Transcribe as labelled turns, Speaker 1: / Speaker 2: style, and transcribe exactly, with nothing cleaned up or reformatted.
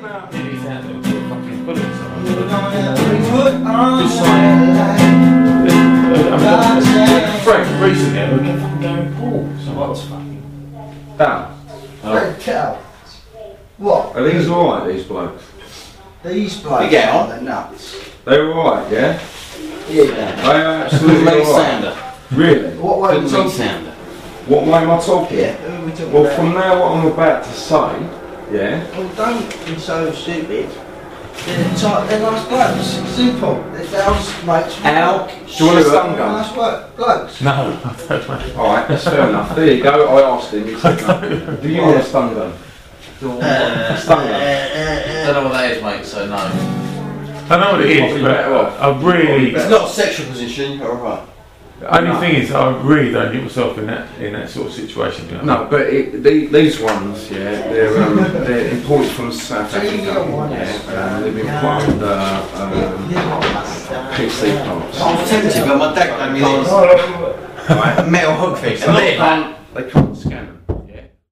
Speaker 1: come out and he's out there with a fucking bullet or something.
Speaker 2: Just
Speaker 1: like, Frank, recently, I kept fucking going, Paul. So what's fucking.
Speaker 3: Down.
Speaker 2: Red cow. What?
Speaker 3: Are these alright, these blokes?
Speaker 2: These blokes
Speaker 4: You get on?
Speaker 2: are nuts.
Speaker 3: They're alright, yeah?
Speaker 2: Yeah.
Speaker 3: They are absolutely
Speaker 4: Lee
Speaker 3: alright.
Speaker 4: Sander.
Speaker 3: Really?
Speaker 2: What way
Speaker 4: Good
Speaker 2: we
Speaker 4: Lee
Speaker 2: talking?
Speaker 4: Sander.
Speaker 3: What way am I talking?
Speaker 2: Yeah. Who are we talking
Speaker 3: Well,
Speaker 2: about?
Speaker 3: from now what I'm about to say, yeah?
Speaker 2: Well, don't be so stupid. They're, tight, they're nice blokes. Simple. They're house mates.
Speaker 4: Al,
Speaker 3: Do you want a stun gun?
Speaker 2: Nice work, blokes.
Speaker 1: No, I don't know.
Speaker 3: Alright, that's fair enough. There you go, I asked him, he said no. Do you want a stun gun?
Speaker 4: Uh,
Speaker 3: Stun gun?
Speaker 4: don't know what that is, mate, so no.
Speaker 1: I know what it is,
Speaker 3: Probably
Speaker 1: but
Speaker 3: better off.
Speaker 1: I really.
Speaker 4: It's not a sexual position, you're alright.
Speaker 1: The only
Speaker 3: No.
Speaker 1: thing is, I really don't get myself in that in that sort of situation. You know?
Speaker 3: No, but it, the, these ones, yeah, they're um, they're imported from South Africa. Yeah, um, they've been put under um, P C parts.
Speaker 4: I'm tempted, but my dad gave me this
Speaker 3: Right.
Speaker 4: metal hook thing.
Speaker 3: And they can't, they can't scan them.